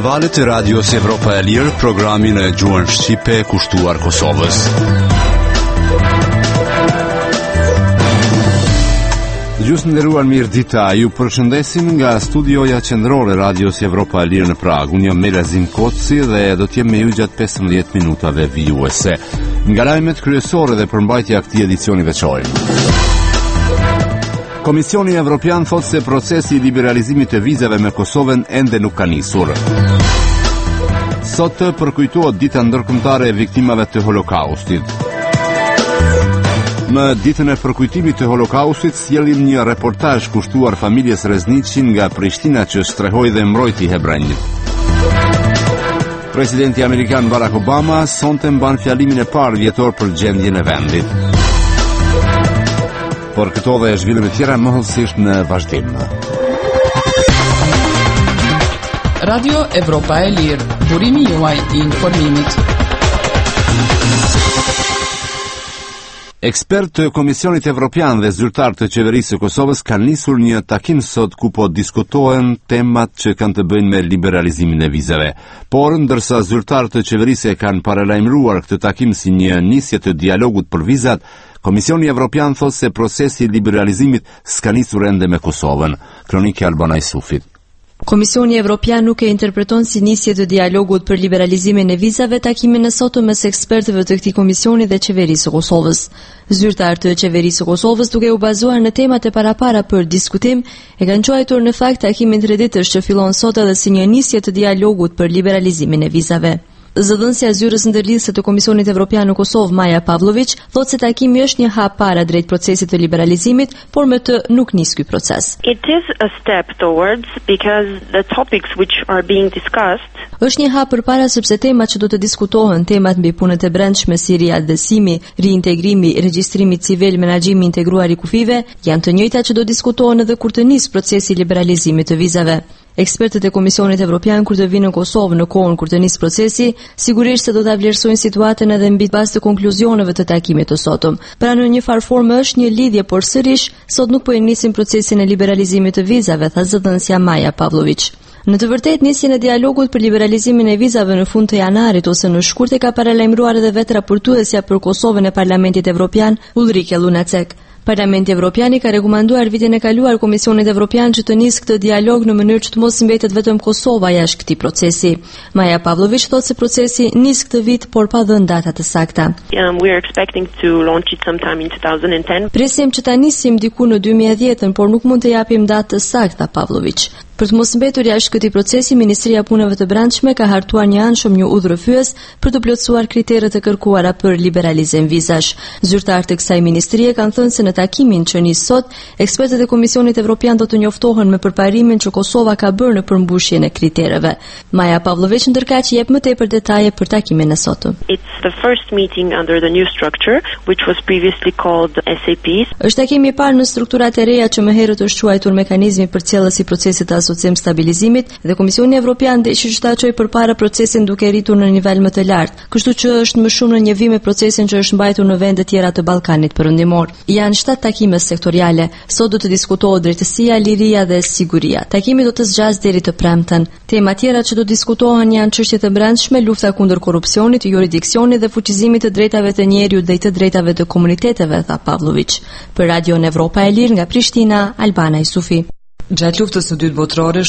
valët e radios Evropa e Lirë, programin e gjuhën shqipe kushtuar Kosovës. Gjusë nderuar mirë dita, ju përshëndesim nga studioja qendrore radios Evropa e Lirë në Prag. Unë jam Melazim Koci dhe do t'jem me ju gjatë 15 minutave vijuese. Nga lajmet kryesore dhe përmbajtja këtij edicioni veçor. Komisioni Evropian thot se procesi I liberalizimit të vizave me Kosovën ende nuk ka nisur. Sot përkujtohet dita ndërkombëtare e viktimave të Holokaustit. Në ditën e përkujtimit të Holokaustit sjellim një reportazh kushtuar familjes Reznici nga Prishtina që shtrehoi dhe mbrojti hebrejt. Presidenti amerikan Barack Obama sonte mban fjalimin e parë vjetor për gjendjen e vendit. Por këto dhe zhvillime tjera mohëlsisht në vazhdim. Radio Evropa e Lirë, burimi juaj I informimit. Ekspert të Komisionit Evropian dhe zyrtar të qeverisë së Kosovës kanë nisur një takim sot ku po diskutohen temat që kanë të bëjnë me liberalizimin e vizave. Por ndërsa zyrtar të qeverisë e kanë paralajmëruar këtë takim si një nisje të dialogut për vizat, Komisioni Evropian thot se procesi I liberalizimit s'ka nisur ende me Kosovën. Kroniki Albana Isufit. Komisioni Evropian nuk e interpreton si nisje të dialogut për liberalizimin e vizave takimin e sotëm mes ekspertëve të këtij komisioni dhe qeverisë së Kosovës. Zyrtar të qeverisë së Kosovës, duke u bazuar në temat e parapara për diskutim, e kanë quajtur në fakt takimin 3 ditësh që fillon sot edhe si një nisje të dialogut për liberalizimin e vizave. Zëdhënësja e zyrës ndërlidhëse të Komisionit Evropian në Kosovë, Maja Pavlović, thotë se takimi është një hap para drejt procesit të liberalizimit, por me të nuk nis ky proces. It is a step towards because the topics which are being discussed. Është një hap përpara sepse temat që do të diskutohen, temat mbi punët e brendshme si riadhësimi, riintegrimi, regjistrimi civil, menaxhimi integruar I kufive, janë të njëjta që do diskutohen edhe kur të nis procesi I liberalizimit të vizave. Ekspertët e Komisionit Evropian kur të vinë në Kosovë në kohën kur të nis procesi, sigurisht se do ta vlerësojnë situatën edhe mbi bazë të konkluzioneve të takimit të sotëm. Pra në një farë formë është një lidhje, por sërish sot nuk po e nisim procesin e liberalizimit të vizave, tha zëdhënësja Maja Pavlović. Në të vërtetë nisjen e dialogut për liberalizimin e vizave në fund të janarit ose në shkurt e ka paralajmëruar edhe vetë raportuesja për Kosovën e Parlamentit Evropian, Ulrike Lunacek. Parlamenti Evropian I ka rekomanduar vitin e kaluar Komisionit Evropian që të nisë këtë dialog në mënyrë që të mos mbetet vetëm Kosova jashtë këtij procesi. Maja Pavlović thotë se procesi nis këtë vit por pa dhënë data të sakta. We are expecting to launch it sometime in 2010. Presim që ta nisim diku në 2010, por nuk mund të japim datë të sakta, Pavlović. Për të mos mbetur jashtë këtij procesi, Ministria e Punëve të Brendshme ka hartuar një anshëm një udhërrëfyes për të plotësuar kriteret e kërkuara për liberalizim vizash. Zyrtarët e kësaj ministrie kanë thënë se në takimin që nis sot, ekspertët e Komisionit Evropian do të njoftohen me përparimin që Kosova ka bërë në përmbushjen e kritereve. Maja Pavlović ndërkaq jep më tepër detaje për takimin e sotëm. It's the first meeting under the new structure, which was previously called SAPs. Është takimi I parë në strukturat e reja që më herët është quajtur mekanizmi përcjellës I procesit të asocim stabilizimit dhe Komisioni Evropian dëshiron që ta çojë përpara procesin duke rritur në nivel më të lartë, kështu që është më shumë në njëvi me procesin që është mbajtur në vende të tjera të Ballkanit Perëndimor. Janë 7 takime sektoriale. Sot do të diskutohet drejtësia, liria dhe siguria. Takimi do të zgjasë deri të premten. Tema tjera që do diskutohen janë çështjet e brendshme, lufta kundër korrupsionit, jurisdiksionit dhe fuqizimit të drejtave të njerëzit dhe të drejtave të komuniteteve, tha Pavlović. Për Radio Evropa e Lirë nga Prishtina, Albana Isufi. Gjatë luftës së dytë botërore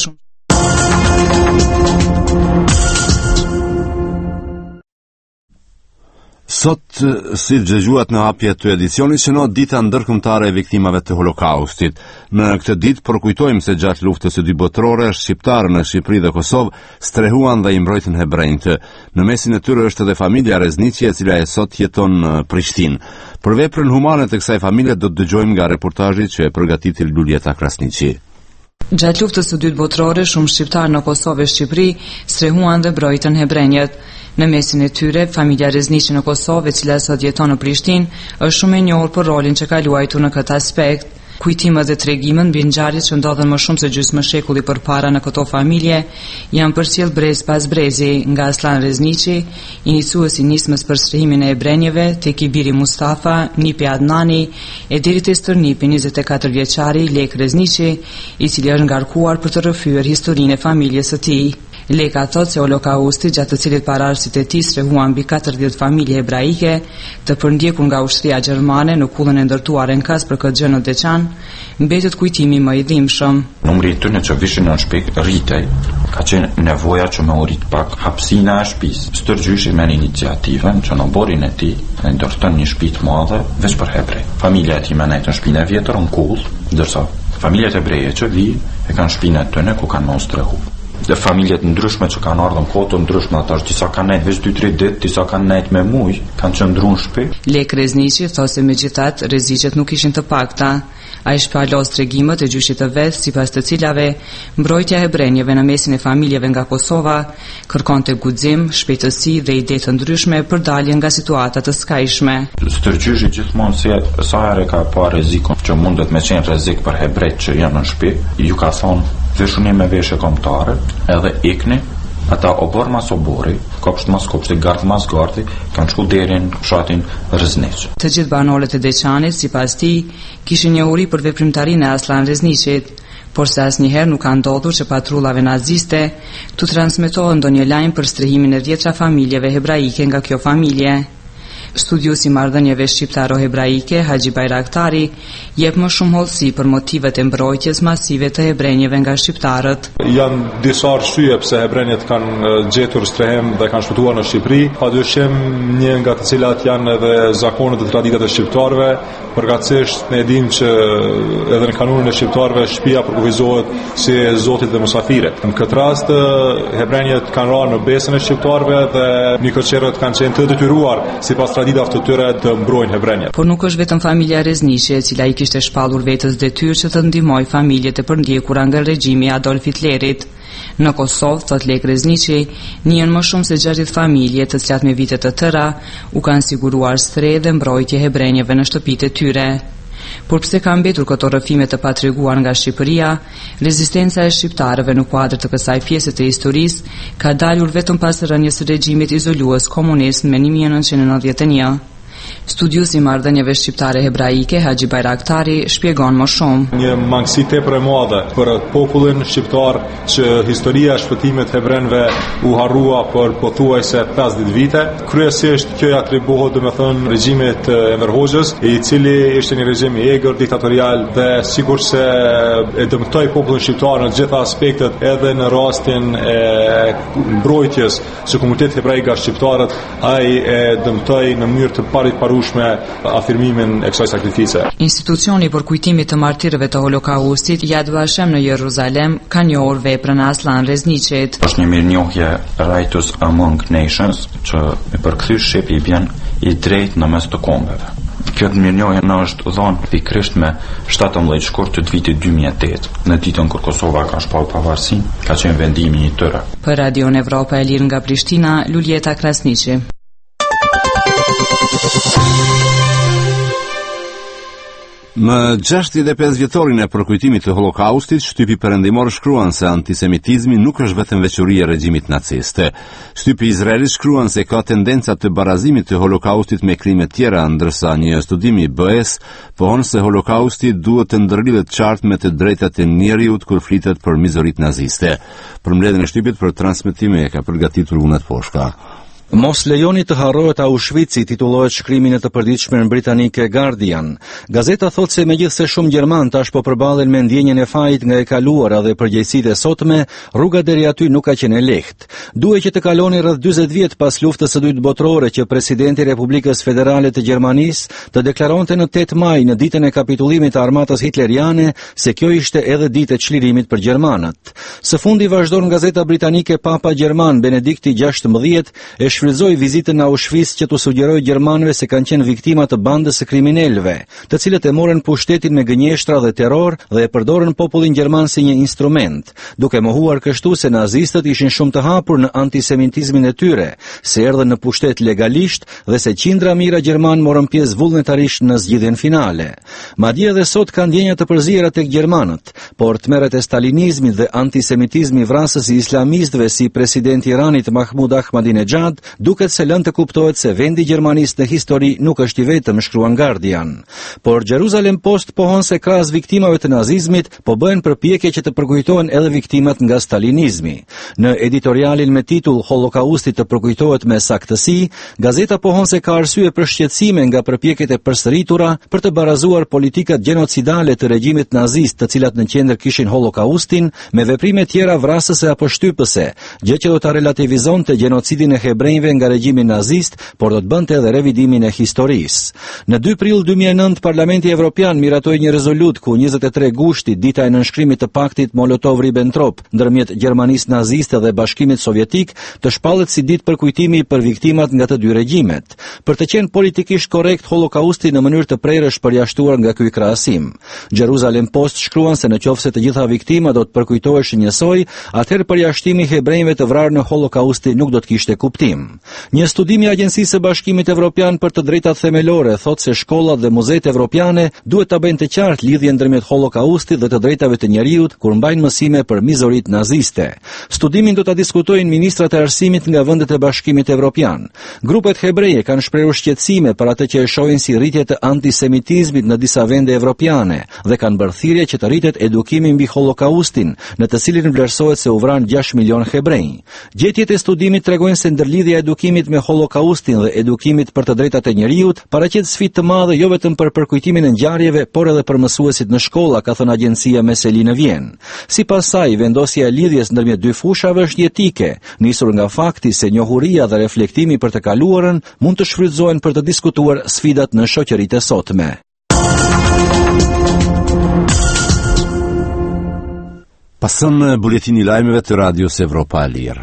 Sot, si dëgjuat në hapje të edicionit, shënohet dita ndërkombëtare e viktimave të Holokaustit. Në këtë ditë përkujtojmë se gjatë luftës së dytë botërore, shqiptarë në Shqipëri dhe Kosovë strehuan dhe I mbrojtën hebrejt. Në mesin e tyre është edhe familja Reznici, e cila sot jeton në Prishtinë. Për veprën humane të kësaj familje do të dëgjojmë nga reportazhi që e përgatiti Luljeta Krasniqi. Gjatë luftës së dytë botërore, shumë shqiptarë në Kosovë e Shqipëri strehuan dhe mbrojtën hebrejt. Në mesin e tyre, familja Reznici në Kosovë, e cila sot jeton në Prishtinë, është shumë e njohur për rolin që ka luajtur në këtë aspekt. Kujtimet dhe tregimet mbi ngjarjet që ndodhen më shumë se gjysmë shekulli përpara në këto familje janë përcjell brez pas brezi, nga Aslan Reznici, iniciuesi nismës për strehimin e hebrejve, tek i biri Mustafa, nipi Adnani, e deri te stërnipi 24 vjeçari Lek Reznici, I cili është ngarkuar për të rrëfyer historinë e familjes së tij. Leka thot se Holokausti, gjatë të cilit pararësit e tij strehuan mbi 40 familje hebraike, të përndjekur nga ushtria gjermane në kullën e ndërtuar në kas për këtë gjë në Deçan, mbetet kujtimi më i dhimbshëm. Numri i tyre që vishin në shtëpi rritej, ka qenë nevoja që me urit pak hapësina e shtëpisë. Stërgjyshi merr iniciativën që në borin e tij e ndërton një shtëpi të madhe veç për hebrej. Familja e tij më në shtëpinë e vjetër në kull, ndërsa familjet hebreje që vijnë e kanë shtëpinë e tyre ku kanë mos strehu. Dhe familjet ndryshme që kanë ardhur në kohë të ndryshme, ata disa kanë nejt veç 2-3 ditë, disa kanë nejt me muj, kanë qëndruar në shtëpi. Lek Rezniqi thosë se megjithatë rreziqet nuk ishin të pakta. Ai shpalos tregimet e gjyshit të vet, sipas të cilave mbrojtja e hebrenjeve në mesin e familjeve nga Kosova kërkonte guxim, shpejtësi dhe ide të ndryshme për dalje nga situata të skajshme. Stërgjyshi gjithmonë se sa herë ka pa rrezikun që mundet me qenë rrezik për hebrejt që janë në shtëpi, ju ka thonë veshuni me veshje kombëtare, edhe ikni, ata obor mas obori, kopsht mas kopshti, gard mas gardi, kanë shku deri në fshatin Rezniq. Të gjithë banorët e Deçanit, sipas tij, kishin njohuri për veprimtarinë e Aslan Rezniqit, por se asnjëherë nuk ka ndodhur që patrullave naziste të transmetohen ndonjë lajm për strehimin e 10 familjeve hebraike nga kjo familje. Studiusi marrëdhënieve shqiptaro-hebraike Haxhi Bajraktari jep më shumë hollësi për motivet e mbrojtjes masive të hebrenjeve nga shqiptarët. Janë disa arsye pse hebrenjet kanë gjetur strehim dhe kanë shpëtuar në Shqipëri. Padyshim një nga të cilat janë edhe zakonet dhe traditat e shqiptarëve. Përkatësisht ne dimë që edhe në kanunin e shqiptarëve shtëpia përkufizohet si zotit dhe musafirit. Në këtë rast hebrenjet kanë rënë në besën e shqiptarëve dhe mikoçerët kanë qenë të detyruar sipas traditave të tyre të mbrojnë hebrenjat. Por nuk është vetëm familja Rezniqi e cila i kishte shpallur vetes detyrë që të ndihmojë familjet e përndjekura nga regjimi i Adolf Hitlerit. Në Kosovë, thot Lek Rezniqi, njihen më shumë se 60 familje të cilat me vite të tëra u kanë siguruar stre dhe mbrojtje hebrenjeve në shtëpitë e tyre. Por pse ka mbetur këto rrëfime të patreguar nga Shqipëria, rezistenca e shqiptarëve në kuadër të kësaj pjese të historisë ka dalur vetëm pas rënies së regjimit izolues komunist në 1991. Studiusi i marrëdhënieve shqiptare hebraike Haxhi Bajraktari shpjegon më shumë. Një mangësi tepër e madhe për popullin shqiptar që historia e shpëtimit hebrenëve u harrua për pothuajse 50 vite. Kryesisht kjo atribuohet domethënë regjimit Enver Hoxhës, i cili ishte një regjim i egër, diktatorial dhe sigurisht e dëmtoi popullin shqiptar në të gjitha aspektet, edhe në rastin e mbrojtjes së komunitetit hebraik nga shqiptarët, ai e dëmtoi në mënyrë të parushme afirmimin e kësaj sakrifice. Institucioni për kujtimin të martirëve të Holokaustit Yad Vashem në Jeruzalem ka njohur veprën e Aslan Rezniqit. Është një mirënjohje Righteous Among Nations që me përkthyes shqip i bjen i drejtë në mes të kombeve. Kjo mirënjohje na është dhënë pikërisht me 17 shkurt të vitit 2008, në ditën kur Kosova ka shpallur pavarësinë, ka qenë vendimi i tyre. Për Radio Evropa e Lirë nga Prishtina, Luljeta Krasniqi. Në 65 vjetorin e përkujtimit të Holokaustit, shtypi perëndimor shkruan se antisemitizmi nuk është vetëm veçori e regjimit naciste. Shtypi izraelit shkruan se ka tendenca të barazimit të Holokaustit me krime tjera, ndërsa një studim i BE-s pohon se Holokausti duhet të ndërlidhet qartë me të drejtat e njeriut kur flitet për mizorit naziste. Përmbledhjen e shtypit për transmetim e ka përgatitur Unat Poshka. Mos lejoni të harrohet Auschwitz-i, titullohet shkrimi në të përditshmën britanike Guardian. Gazeta thot se megjithse shumë gjerman tash po përballen me ndjenjen e fajit nga e kaluara dhe përgjegjësitë e sotme, rruga deri aty nuk ka qenë e lehtë. Duhet që të kaloni rreth 40 vjet pas luftës së dytë botërore që presidenti i Republikës Federale të Gjermanisë të deklaronte në 8 maj në ditën e kapitullimit të armatës hitleriane se kjo ishte edhe ditë e çlirimit për gjermanët. Së fundi vazhdon gazeta britanike Papa Gjerman Benedikti XVI shfrytëzoi vizitën në Auschwitz që t'u sugjeroi gjermanëve se kanë qenë viktima të bandës së kriminalëve, të cilët e morën pushtetin me gënjeshtra dhe terror dhe e përdorën popullin gjerman si një instrument, duke mohuar kështu se nazistët ishin shumë të hapur në antisemitizmin e tyre, se erdhën në pushtet legalisht dhe se qindra mijëra gjerman morën pjesë vullnetarisht në zgjidhjen finale. Madje edhe sot kanë ndjenja të përziera tek gjermanët, por tmerret e stalinizmit dhe antisemitizmi vrasës i islamistëve si presidenti i Iranit Mahmud Ahmadinejad duket se lënë të kuptohet se vendi gjermanist në histori nuk është i vetëm, shkruan Guardian. Por Jerusalem Post pohon se krahas viktimave të nazizmit po bëhen përpjekje që të përkujtohen edhe viktimat nga stalinizmi. Në editorialin me titull Holokausti të përkujtohet me saktësi, gazeta pohon se ka arsye për shqetësime nga përpjekjet e përsëritura për të barazuar politikat gjenocidale të regjimit nazist, të cilat në qendër kishin Holokaustin, me veprime tjera vrasëse apo shtypëse, gjë që do ta relativizonte gjenocidin e hebrejve nga regjimi nazist, por do të bënte edhe revidimin e historisë. Në 2 prill 2009, Parlamenti Evropian miratoi një rezolut ku 23 gushti, dita e nënshkrimit të paktit Molotov-Ribbentrop ndërmjet Gjermanisë naziste dhe Bashkimit Sovjetik, të shpallet si ditë përkujtimi për viktimat nga të dy regjimet. Për të qenë politikisht korrekt, Holokausti në mënyrë të prerësh përjashtuar nga ky krahasim. Jerusalem Post shkruan se nëse të gjitha viktimat do të përkujtoheshin njësoj, atëherë përjashtimi i hebrejve të vrarë në Holokausti nuk do të kishte kuptim. Një studim i Agjencisë së Bashkimit Evropian për të drejtat themelore thotë se shkollat dhe muzeet evropiane duhet ta bëjnë të qartë lidhjen ndërmjet Holokaustit dhe të drejtave të njerëzit kur mbajnë mësime për mizoritë naziste. Studimin do ta diskutojnë ministrat e arsimit nga vendet e Bashkimit Evropian. Grupet hebreje kanë shprehur shqetësime për atë që e shohin si rritje të antisemitizmit në disa vende evropiane dhe kanë bërë thirrje që të rritet edukimi mbi Holokaustin, në të cilin vlerësohet se u vran 6 milion hebrej. Gjetjet e studimit tregojnë se ndërlidhja e edukimit me Holokaustin dhe edukimit për të drejtat e njerëzit paraqet sfidë të madhe jo vetëm për përkujtimin e ngjarjeve, por edhe për mësuesit në shkolla, ka thënë agjencia Meseli në Vjen. Sipas saj, vendosja e lidhjes ndërmjet dy fushave është jetike, nisur nga fakti se njohuria dhe reflektimi për të kaluarën mund të shfrytëzohen për të diskutuar sfidat në shoqëritë e sotme. Pasëm në buletini lajmeve të Radios Evropa e Lirë.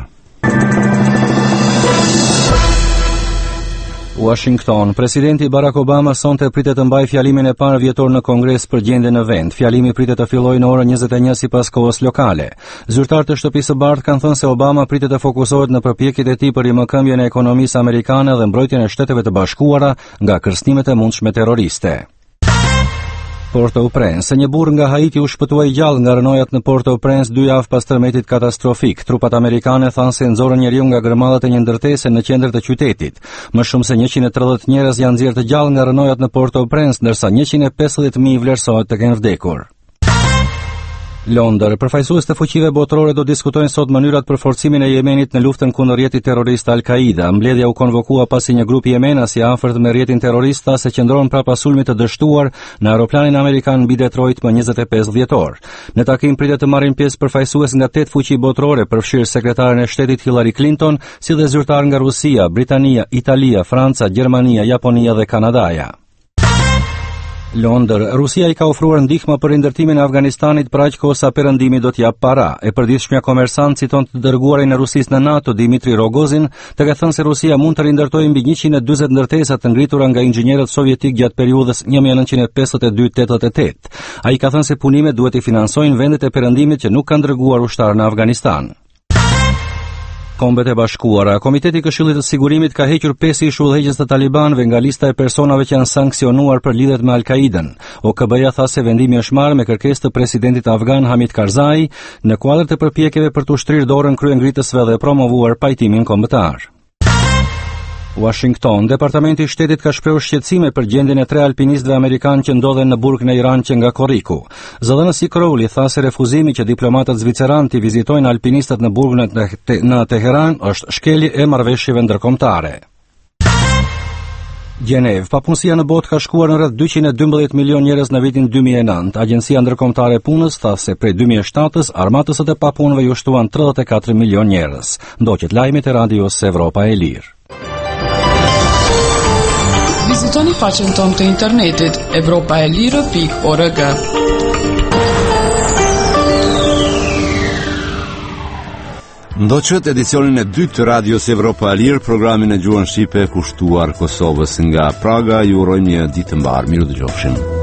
Washington. Presidenti Barack Obama sonte pritet të mbajë fjalimin e parë vjetor në Kongres për gjendjen në vend. Fjalimi pritet të fillojë në orën 21 sipas kohës lokale. Zyrtarët e Shtëpisë së Bardhë kanë thënë se Obama pritet të fokusohet në përpjekjet e tij për rimëkëmbjen e ekonomisë amerikane dhe mbrojtjen e Shteteve të Bashkuara nga kërcënimet e mundshme terroriste. Port-au-Prince. Një burr nga Haiti u shpëtuai gjallë nga rënojat në Port-au-Prince 2 javë pas tërmetit katastrofik. Trupat amerikane thanë se nxorën njeriu nga gërmallat e një ndërtese në qendër të qytetit. Më shumë se 130 njerëz janë nxjerrë të gjallë nga rënojat në Port-au-Prince, ndërsa 150.000 vlerësohet të kenë vdekur. Londër. Përfaqësues të fuqive botërore do diskutojnë sot mënyrat për forcimin e Yemenit në luftën kundër rrjetit terrorist Al-Qaida. Mbledhja u konvokua pasi një grup yemenas i afërt me rrjetin terrorist tha se qëndron prapas sulmit të dështuar në aeroplanin amerikan mbi Detroit më 25 dhjetor. Në takim pritet të marrin pjesë përfaqësues nga 8 fuqi botërore, përfshirë sekretaren e shtetit Hillary Clinton, si dhe zyrtar nga Rusia, Britania, Italia, Franca, Gjermania, Japonia dhe Kanadaja. Londër. Rusia i ka ofruar ndihmë për rindërtimin e Afganistanit për aq kohë sa perëndimi do t'jap para. E përditshmja komersant citon të dërguarin e Rusisë në NATO, Dmitri Rogozin, të ka thënë se Rusia mund të rindërtojë mbi 140 ndërtesa të ngritura nga inxhinierët sovjetik gjatë periudhës 1952-88. Ai ka thënë se punimet duhet i finansojnë vendet e perëndimit që nuk kanë dërguar ushtar në Afganistan. Kombet e Bashkuara. Komiteti i Këshillit të Sigurimit ka hequr 5 ish udhëheqës të talibanëve nga lista e personave që janë sanksionuar për lidhjet me Al-Qaidën. OKB-ja tha se vendimi është marrë me kërkesë të presidentit afgan Hamid Karzai në kuadër të përpjekjeve për të ushtrirë dorën kryengritësve dhe promovuar pajtimin kombëtar. Washington. Departamenti i Shtetit ka shprehur shqetësime për gjendjen e 3 alpinistëve amerikanë që ndodhen në burg në Iran që nga Korriku. Zëdhënësi Crowley tha se refuzimi që diplomatët zviceran të vizitojnë alpinistët në burgun në Teheran është shkelje e marrëveshjeve ndërkombëtare. Gjenev. Papunësia në botë ka shkuar në rreth 212 milion njerëz në vitin 2009. Agjencia Ndërkombëtare e Punës tha se prej 2007-s armatësat e papunëve ju shtuan 34 milion njerëz. Ndoqët lajmet e Radios Evropa e Lirë. Vizitoni faqen tonë të internetit evropaelire.org. Ndoqët edicionin e 2 të Radios Evropa e Lirë, programin e gjuhën shqipe kushtuar Kosovës nga Praga. Ju urojmë një ditë të mbarë. Miru dëgjofshim.